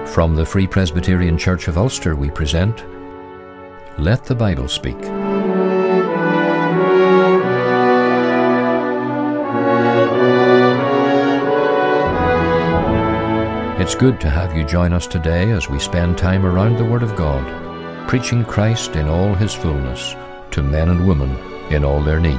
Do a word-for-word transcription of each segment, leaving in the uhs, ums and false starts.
From the Free Presbyterian Church of Ulster we present Let the Bible Speak. It's good to have you join us today as we spend time around the Word of God, preaching Christ in all His fullness to men and women in all their need.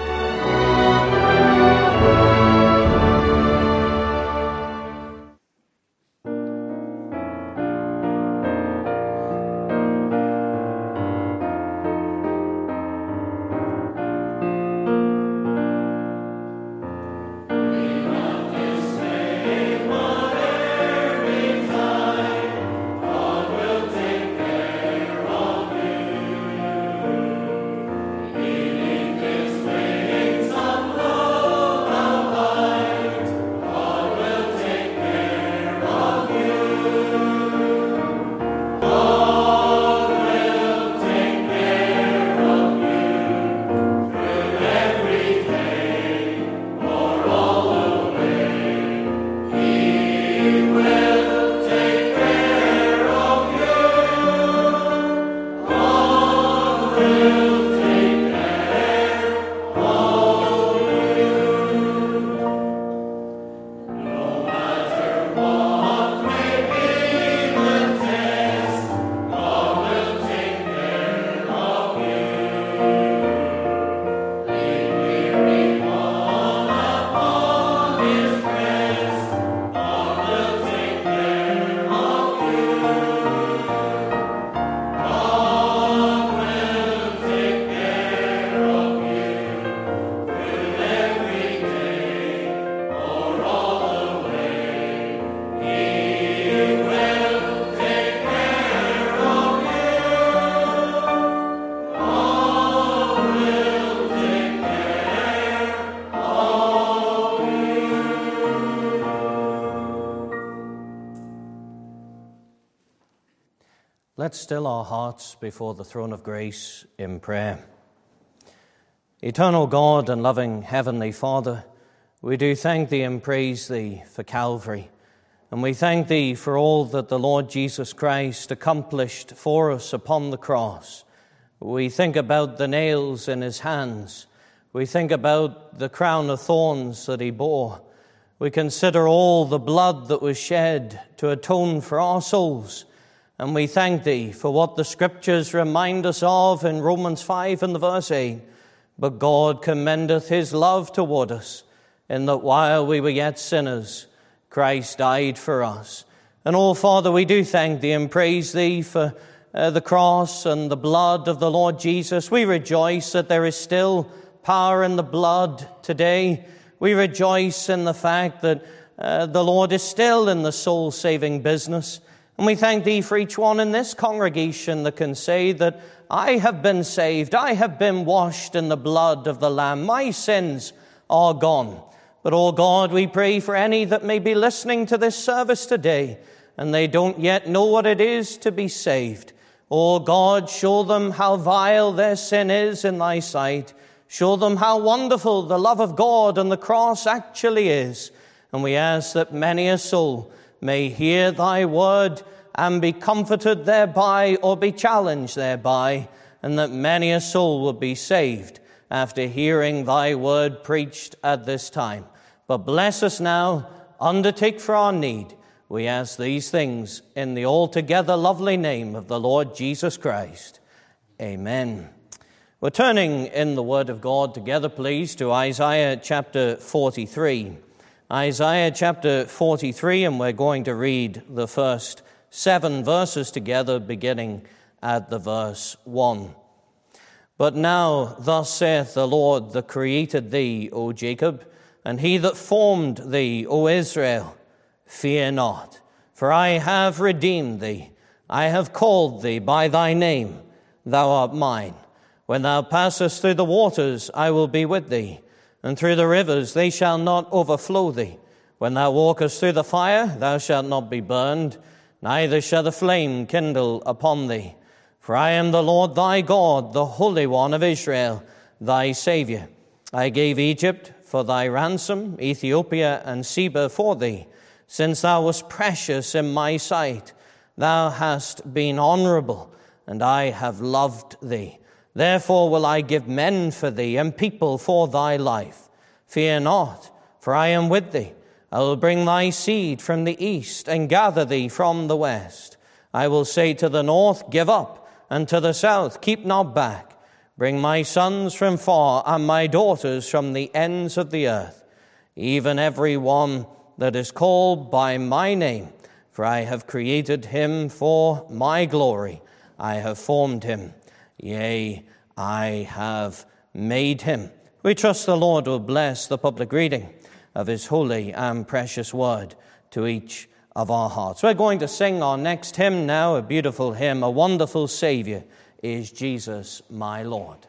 Let's still our hearts before the throne of grace in prayer. Eternal God and loving Heavenly Father, we do thank Thee and praise Thee for Calvary. And we thank Thee for all that the Lord Jesus Christ accomplished for us upon the cross. We think about the nails in His hands. We think about the crown of thorns that He bore. We consider all the blood that was shed to atone for our souls. And we thank Thee for what the Scriptures remind us of in Romans five and the verse eight. But God commendeth His love toward us, in that while we were yet sinners, Christ died for us. And oh, Father, we do thank Thee and praise Thee for uh, the cross and the blood of the Lord Jesus. We rejoice that there is still power in the blood today. We rejoice in the fact that uh, the Lord is still in the soul-saving business. And we thank Thee for each one in this congregation that can say that I have been saved, I have been washed in the blood of the Lamb, my sins are gone. But, oh God, we pray for any that may be listening to this service today and they don't yet know what it is to be saved. Oh God, show them how vile their sin is in Thy sight. Show them how wonderful the love of God and the cross actually is. And we ask that many a soul may hear Thy word and be comforted thereby or be challenged thereby, and that many a soul will be saved after hearing Thy word preached at this time. But bless us now, undertake for our need. We ask these things in the altogether lovely name of the Lord Jesus Christ. Amen. We're turning in the Word of God together, please, to Isaiah chapter forty-three. Isaiah chapter forty-three, and we're going to read the first seven verses together, beginning at the verse one. But now, thus saith the Lord that created thee, O Jacob, and He that formed thee, O Israel, fear not, for I have redeemed thee. I have called thee by thy name, thou art mine. When thou passest through the waters, I will be with thee. And through the rivers they shall not overflow thee. When thou walkest through the fire, thou shalt not be burned, neither shall the flame kindle upon thee. For I am the Lord thy God, the Holy One of Israel, thy Saviour. I gave Egypt for thy ransom, Ethiopia and Seba for thee. Since thou wast precious in my sight, thou hast been honorable, and I have loved thee. Therefore will I give men for thee, and people for thy life. Fear not, for I am with thee. I will bring thy seed from the east, and gather thee from the west. I will say to the north, Give up, and to the south, Keep not back. Bring my sons from far, and my daughters from the ends of the earth, even every one that is called by my name. For I have created him for my glory. I have formed him. Yea, I have made him. We trust the Lord will bless the public reading of his holy and precious word to each of our hearts. We're going to sing our next hymn now, a beautiful hymn, A Wonderful Savior is Jesus my Lord.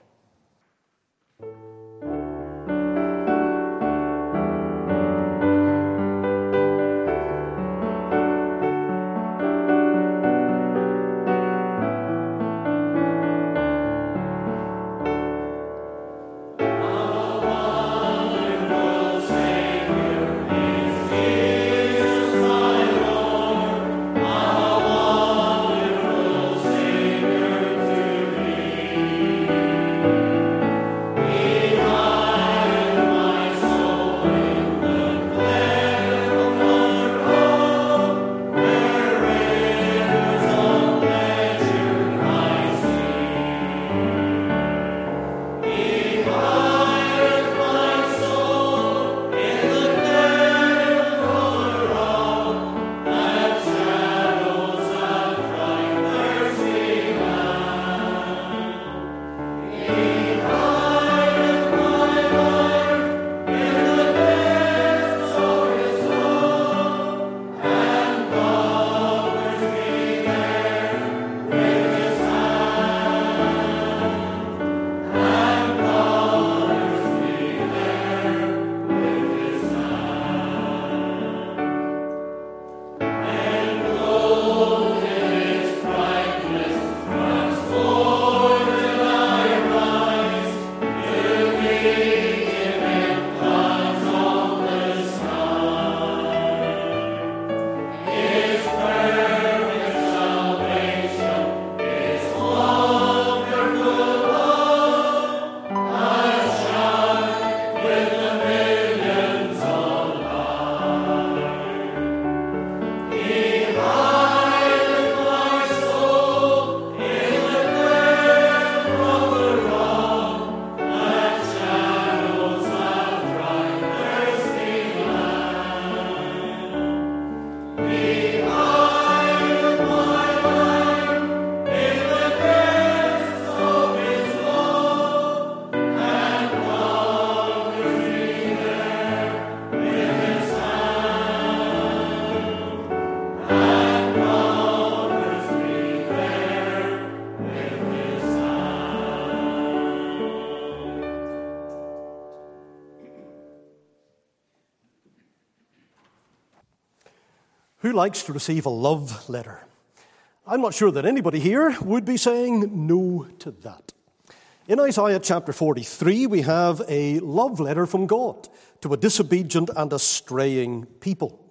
Who likes to receive a love letter? I'm not sure that anybody here would be saying no to that. In Isaiah chapter forty-three, we have a love letter from God to a disobedient and a straying people.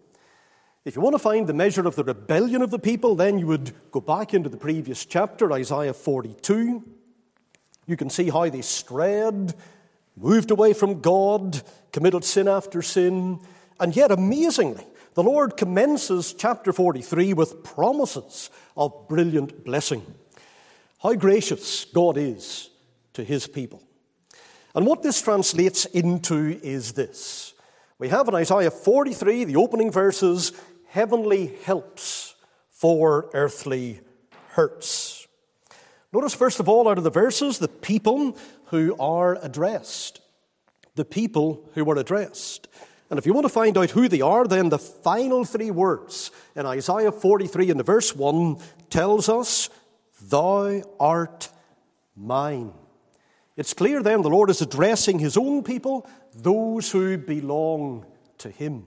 If you want to find the measure of the rebellion of the people, then you would go back into the previous chapter, Isaiah forty-two. You can see how they strayed, moved away from God, committed sin after sin, and yet amazingly, the Lord commences chapter forty-three with promises of brilliant blessing. How gracious God is to his people. And what this translates into is this. We have in Isaiah forty-three, the opening verses, heavenly helps for earthly hurts. Notice first of all out of the verses, the people who are addressed. The people who are addressed. And if you want to find out who they are, then the final three words in Isaiah forty-three in the verse one tells us, Thou art mine. It's clear then the Lord is addressing his own people, those who belong to him.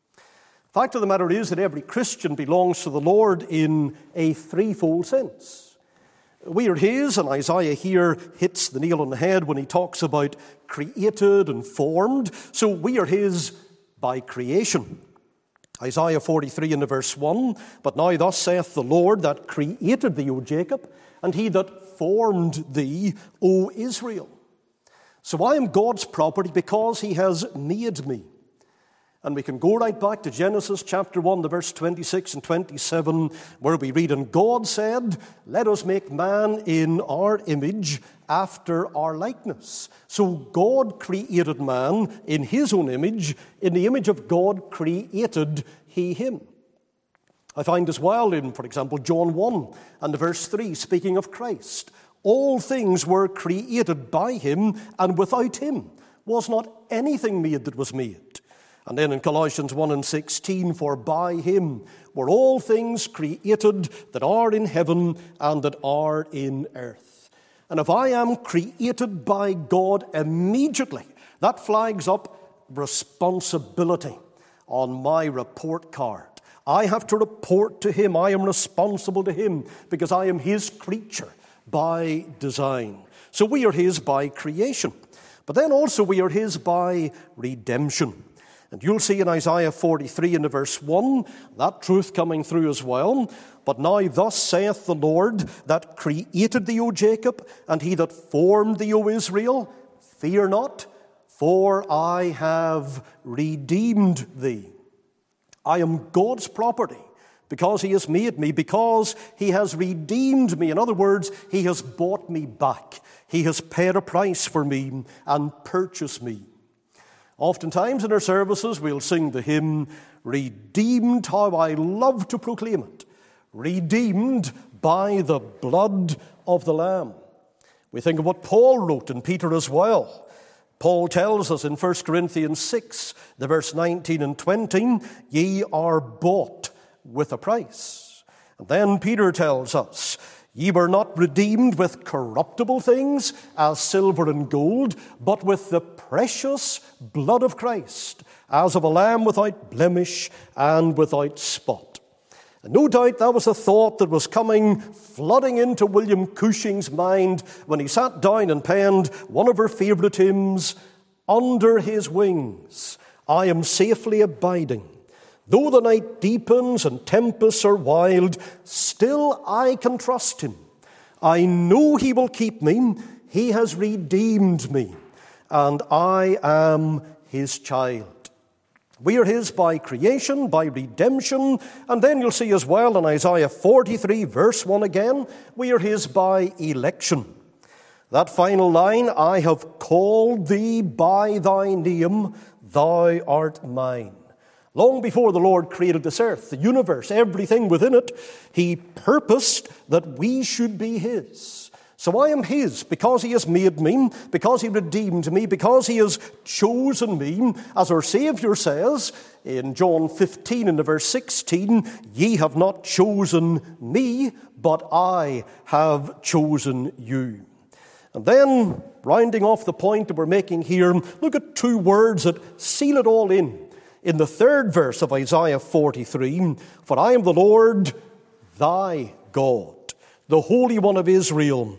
The fact of the matter is that every Christian belongs to the Lord in a threefold sense. We are his, and Isaiah here hits the nail on the head when he talks about created and formed. So we are his by creation. Isaiah forty-three in the verse one, "But now thus saith the Lord that created thee, O Jacob, and he that formed thee, O Israel." So I am God's property because he has made me. And we can go right back to Genesis chapter one, the verse twenty-six and twenty-seven, where we read, "And God said, Let us make man in our image, after our likeness." So God created man in his own image. In the image of God created he him. I find as well in, for example, John one and the verse three, speaking of Christ, "All things were created by him, and without him was not anything made that was made." And then in Colossians one and sixteen, "For by him were all things created that are in heaven and that are in earth." And if I am created by God immediately, that flags up responsibility on my report card. I have to report to him. I am responsible to him because I am his creature by design. So we are his by creation. But then also we are his by redemption. And you'll see in Isaiah forty-three in the verse one, that truth coming through as well. "But now thus saith the Lord that created thee, O Jacob, and he that formed thee, O Israel, fear not, for I have redeemed thee." I am God's property because he has made me, because he has redeemed me. In other words, he has bought me back. He has paid a price for me and purchased me. Oftentimes in our services, we'll sing the hymn, "Redeemed," how I love to proclaim it. Redeemed by the blood of the Lamb. We think of what Paul wrote, and Peter as well. Paul tells us in First Corinthians six, the verse nineteen and twenty, "Ye are bought with a price." And then Peter tells us, "Ye were not redeemed with corruptible things, as silver and gold, but with the precious blood of Christ, as of a lamb without blemish and without spot." And no doubt that was a thought that was coming, flooding into William Cushing's mind when he sat down and penned one of our favourite hymns, "Under his wings I am safely abiding. Though the night deepens and tempests are wild, still I can trust him. I know he will keep me. He has redeemed me, and I am his child." We are his by creation, by redemption, and then you'll see as well in Isaiah forty-three, verse one again, we are his by election. That final line, "I have called thee by thy name, thou art mine." Long before the Lord created this earth, the universe, everything within it, he purposed that we should be his. So I am his because he has made me, because he redeemed me, because he has chosen me. As our Savior says in John fifteen and verse sixteen, "Ye have not chosen me, but I have chosen you." And then, rounding off the point that we're making here, look at two words that seal it all in. In the third verse of Isaiah forty-three, "For I am the Lord thy God, the Holy One of Israel,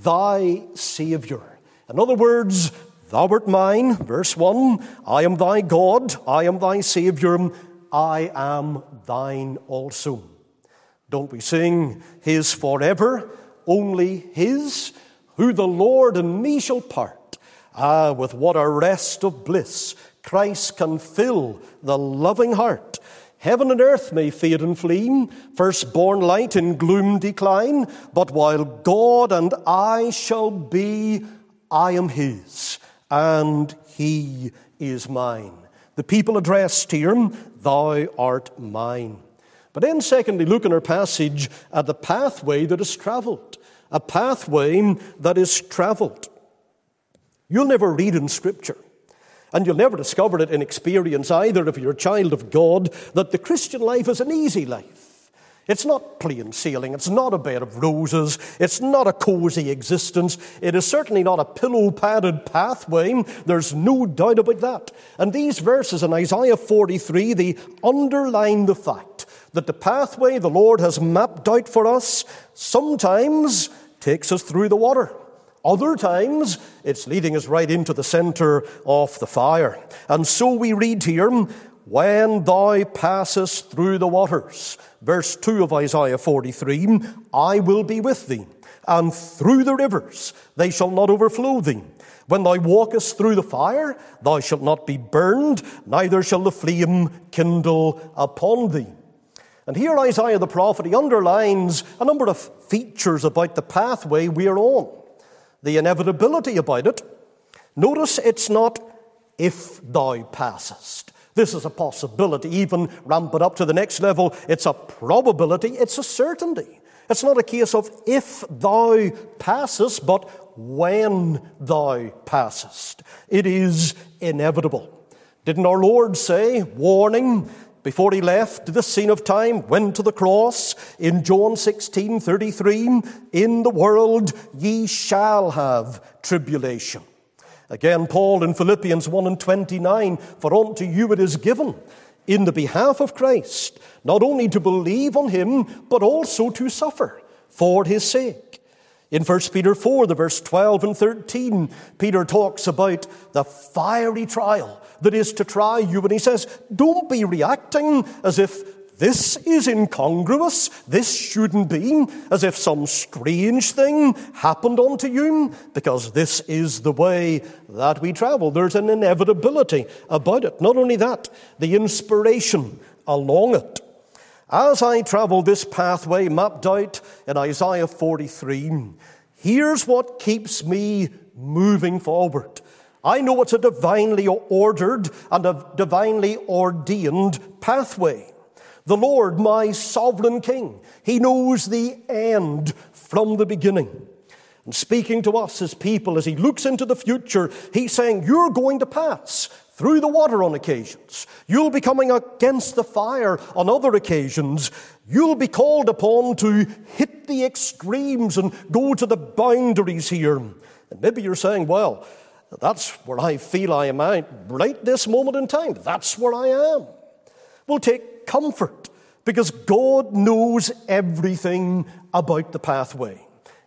thy Saviour." In other words, "Thou art mine," verse one, "I am thy God, I am thy Saviour, I am thine also." Don't we sing, "His forever, only his, who the Lord and me shall part? Ah, with what a rest of bliss Christ can fill the loving heart. Heaven and earth may fade and flee, firstborn light in gloom decline, but while God and I shall be, I am his, and he is mine." The people addressed here, "Thou art mine." But then secondly, look in our passage at the pathway that is travelled. A pathway that is travelled. You'll never read in Scripture, and you'll never discover it in experience either if you're a child of God, that the Christian life is an easy life. It's not plain sailing. It's not a bed of roses. It's not a cozy existence. It is certainly not a pillow-padded pathway. There's no doubt about that. And these verses in Isaiah forty-three, they underline the fact that the pathway the Lord has mapped out for us sometimes takes us through the water. Other times, it's leading us right into the center of the fire. And so we read here, when thou passest through the waters. Verse two of Isaiah forty-three, I will be with thee, and through the rivers they shall not overflow thee. When thou walkest through the fire, thou shalt not be burned, neither shall the flame kindle upon thee. And here Isaiah the prophet, he underlines a number of features about the pathway we are on. The inevitability about it. Notice it's not if thou passest. This is a possibility, even ramp it up to the next level. It's a probability, it's a certainty. It's not a case of if thou passest, but when thou passest. It is inevitable. Didn't our Lord say, warning, before he left the scene of time, went to the cross, in John sixteen thirty-three, in the world ye shall have tribulation. Again, Paul in Philippians one and twenty-nine, for unto you it is given, in the behalf of Christ, not only to believe on him, but also to suffer for his sake. In First Peter four, the verse twelve and thirteen, Peter talks about the fiery trial that is to try you. And he says, don't be reacting as if this is incongruous, this shouldn't be, as if some strange thing happened unto you, because this is the way that we travel. There's an inevitability about it. Not only that, the inspiration along it. As I travel this pathway mapped out in Isaiah forty-three, here's what keeps me moving forward. I know it's a divinely ordered and a divinely ordained pathway. The Lord, my sovereign King, he knows the end from the beginning. And speaking to us as people, as he looks into the future, he's saying, you're going to pass through the water on occasions. You'll be coming against the fire on other occasions. You'll be called upon to hit the extremes and go to the boundaries here. And maybe you're saying, well, that's where I feel I am at right this moment in time. That's where I am. Well, take comfort, because God knows everything about the pathway.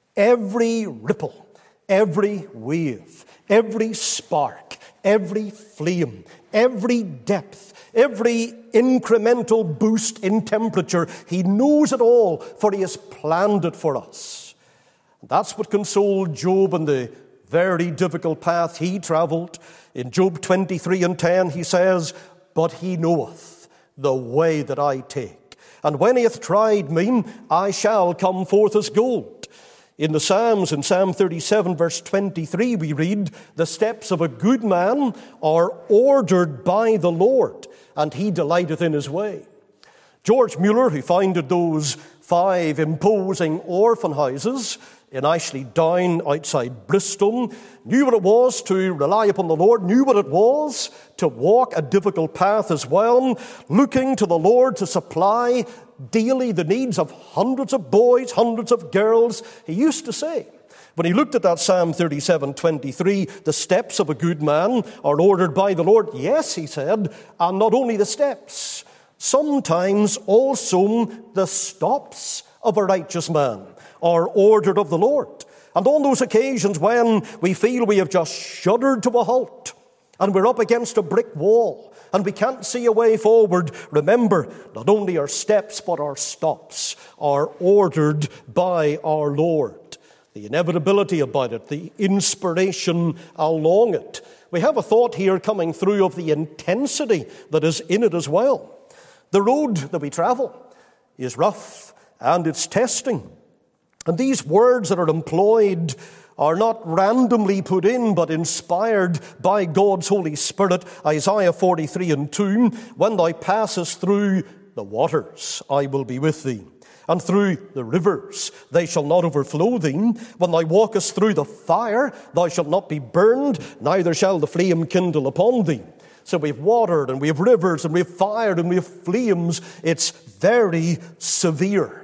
Every ripple, every wave, every spark, every flame, every depth, every incremental boost in temperature. He knows it all, for he has planned it for us. That's what consoled Job in the very difficult path he traveled. In Job twenty-three and ten, he says, but he knoweth the way that I take. And when he hath tried me, I shall come forth as gold. In the Psalms, in Psalm thirty-seven, verse twenty-three, we read, the steps of a good man are ordered by the Lord, and he delighteth in his way. George Mueller, who founded those five imposing orphan houses in Ashley Down outside Bristol, knew what it was to rely upon the Lord, knew what it was to walk a difficult path as well, looking to the Lord to supply daily the needs of hundreds of boys, hundreds of girls. He used to say, when he looked at that Psalm thirty-seven twenty-three, the steps of a good man are ordered by the Lord. Yes, he said, and not only the steps, sometimes also the stops of a righteous man are ordered of the Lord. And on those occasions when we feel we have just shuddered to a halt and we're up against a brick wall and we can't see a way forward, remember, not only our steps but our stops are ordered by our Lord. The inevitability about it, the inspiration along it. We have a thought here coming through of the intensity that is in it as well. The road that we travel is rough and it's testing. And these words that are employed are not randomly put in, but inspired by God's Holy Spirit. Isaiah forty-three and two, when thou passest through the waters, I will be with thee. And through the rivers, they shall not overflow thee. When thou walkest through the fire, thou shalt not be burned, neither shall the flame kindle upon thee. So we've watered, and we have rivers, and we have fire, and we have flames. It's very severe.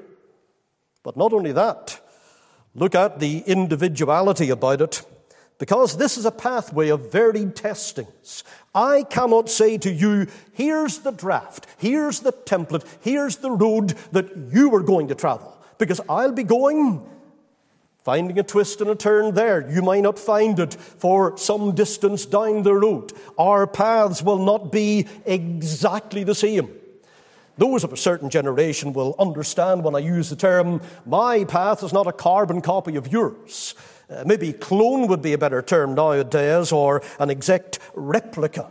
But not only that, look at the individuality about it, because this is a pathway of varied testings. I cannot say to you, here's the draft, here's the template, here's the road that you are going to travel, because I'll be going Finding a twist and a turn there, you might not find it for some distance down the road. Our paths will not be exactly the same. Those of a certain generation will understand when I use the term, my path is not a carbon copy of yours. Uh, maybe clone would be a better term nowadays, or an exact replica.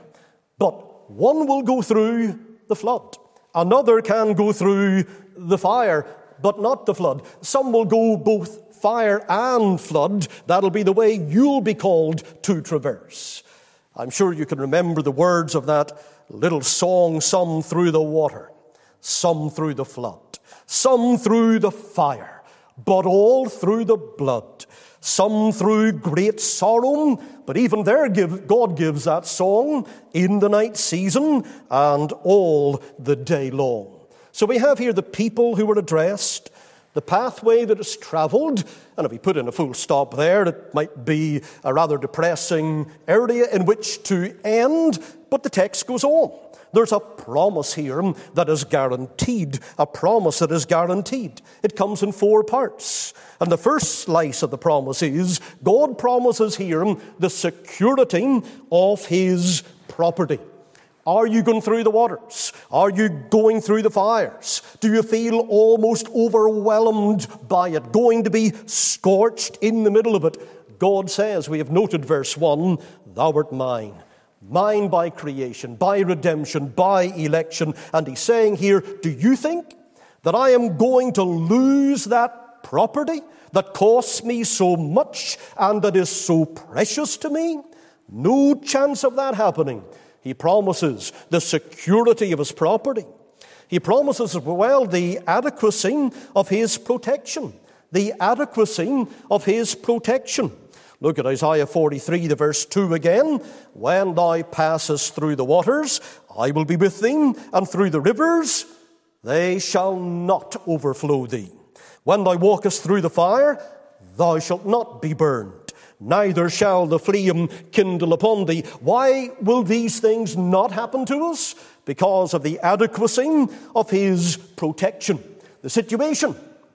But one will go through the flood. Another can go through the fire, but not the flood. Some will go both fire and flood. That'll be the way you'll be called to traverse. I'm sure you can remember the words of that little song, some through the water, some through the flood, some through the fire, but all through the blood. Some through great sorrow, but even there give, God gives that song in the night season and all the day long. So we have here the people who were addressed, the pathway that is traveled, and if we put in a full stop there, it might be a rather depressing area in which to end, but the text goes on. There's a promise here that is guaranteed, a promise that is guaranteed. It comes in four parts. And the first slice of the promise is, God promises here the security of his property. Are you going through the waters? Are you going through the fires? Do you feel almost overwhelmed by it, going to be scorched in the middle of it? God says, we have noted verse one, thou art mine. Mine by creation, by redemption, by election. And he's saying here, do you think that I am going to lose that property that costs me so much and that is so precious to me? No chance of that happening. He promises the security of his property. He promises as well the adequacy of his protection. The adequacy of his protection. Look at Isaiah forty-three, the verse two again. When thou passest through the waters, I will be with thee, and through the rivers, they shall not overflow thee. When thou walkest through the fire, thou shalt not be burned, neither shall the flame kindle upon thee. Why will these things not happen to us? Because of the adequacy of his protection. The situation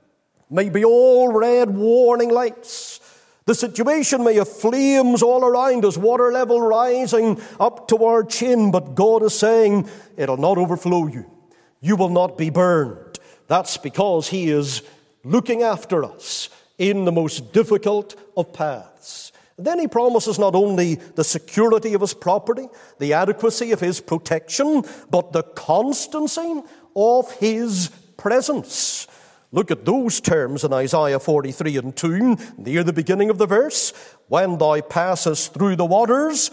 may be all red warning lights. The situation may have flames all around us, water level rising up to our chin, but God is saying, it'll not overflow you. You will not be burned. That's because he is looking after us in the most difficult of paths. And then he promises not only the security of his property, the adequacy of his protection, but the constancy of his presence. Look at those terms in Isaiah forty-three and two, near the beginning of the verse. When thou passest through the waters,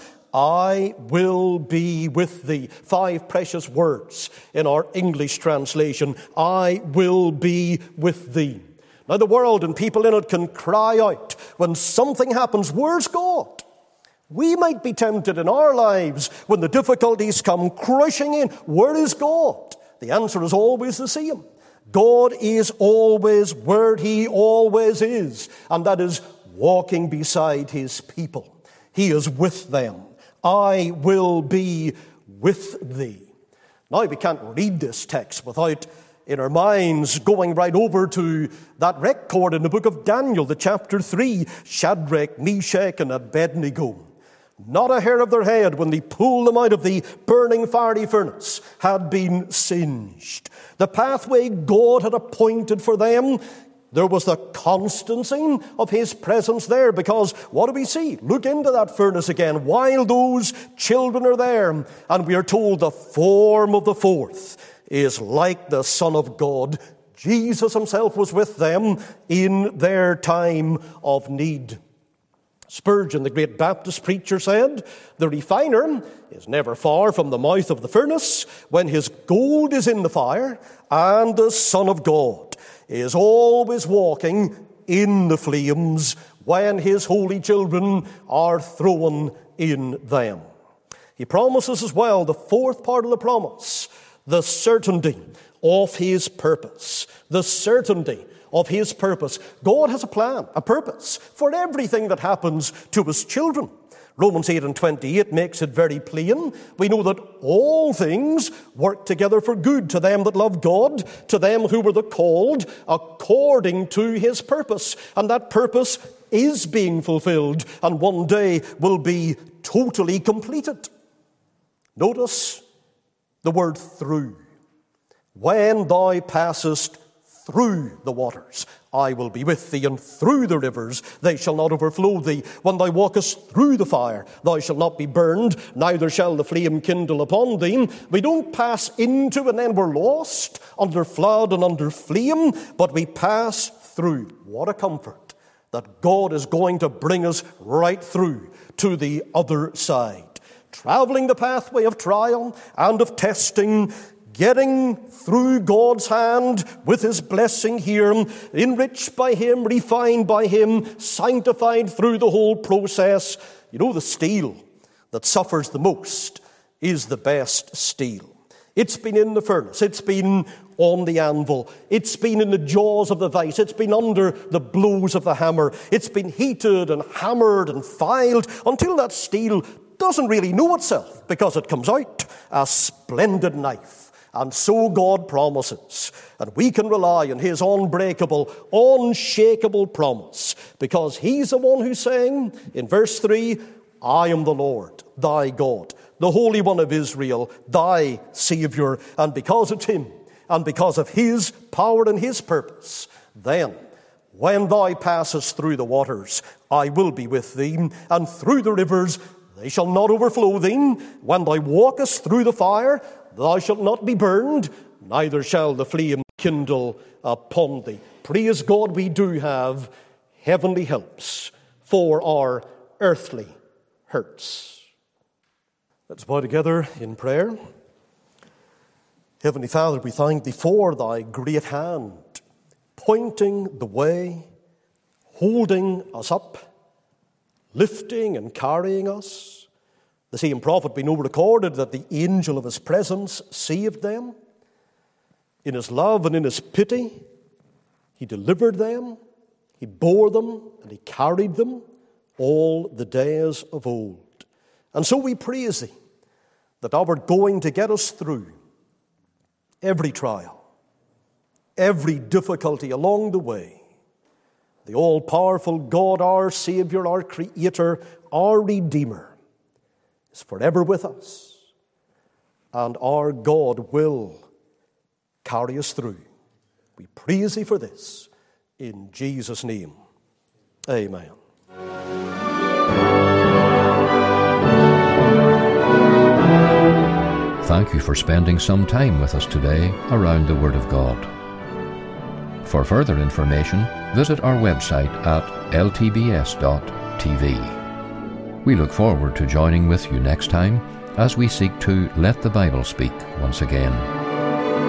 I will be with thee. Five precious words in our English translation. I will be with thee. Now the world and people in it can cry out when something happens, where's God? We might be tempted in our lives when the difficulties come crushing in. Where is God? The answer is always the same. God is always where he always is, and that is walking beside his people. He is with them. I will be with thee. Now, we can't read this text without, in our minds, going right over to that record in the book of Daniel, the chapter three, Shadrach, Meshach, and Abednego. Not a hair of their head, when they pulled them out of the burning fiery furnace, had been singed. The pathway God had appointed for them, there was the constancy of his presence there, because what do we see? Look into that furnace again while those children are there, and we are told the form of the fourth is like the Son of God. Jesus himself was with them in their time of need. Spurgeon, the great Baptist preacher, said, the refiner is never far from the mouth of the furnace when his gold is in the fire, and the Son of God is always walking in the flames when his holy children are thrown in them. He promises as well, the fourth part of the promise, the certainty of his purpose. The certainty of his purpose. God has a plan, a purpose for everything that happens to his children. Romans eight and twenty-eight makes it very plain. We know that all things work together for good to them that love God, to them who were the called according to his purpose. And that purpose is being fulfilled and one day will be totally completed. Notice the word through. When thou passest through the waters, I will be with thee, and through the rivers they shall not overflow thee. When thou walkest through the fire, thou shalt not be burned, neither shall the flame kindle upon thee. We don't pass into and then we're lost under flood and under flame, but we pass through. What a comfort that God is going to bring us right through to the other side. Traveling the pathway of trial and of testing, getting through God's hand with his blessing here, enriched by him, refined by him, sanctified through the whole process. You know, the steel that suffers the most is the best steel. It's been in the furnace. It's been on the anvil. It's been in the jaws of the vice. It's been under the blows of the hammer. It's been heated and hammered and filed until that steel doesn't really know itself, because it comes out a splendid knife. And so God promises, and we can rely on his unbreakable, unshakable promise, because he's the one who's saying in verse three, I am the Lord, thy God, the Holy One of Israel, thy Savior. And because it's him, and because of his power and his purpose, then when thou passest through the waters, I will be with thee, and through the rivers they shall not overflow thee. When thou walkest through the fire, thou shalt not be burned, neither shall the flame kindle upon thee. Praise God, we do have heavenly helps for our earthly hurts. Let's bow together in prayer. Heavenly Father, we thank thee for thy great hand, pointing the way, holding us up, lifting and carrying us. The same prophet we know recorded that the angel of his presence saved them. In his love and in his pity, he delivered them, he bore them, and he carried them all the days of old. And so we praise thee that thou art going to get us through every trial, every difficulty along the way. The all-powerful God, our Savior, our Creator, our Redeemer, is forever with us, and our God will carry us through. We praise thee for this in Jesus' name. Amen. Thank you for spending some time with us today around the Word of God. For further information, visit our website at l t b s dot t v. We look forward to joining with you next time as we seek to let the Bible speak once again.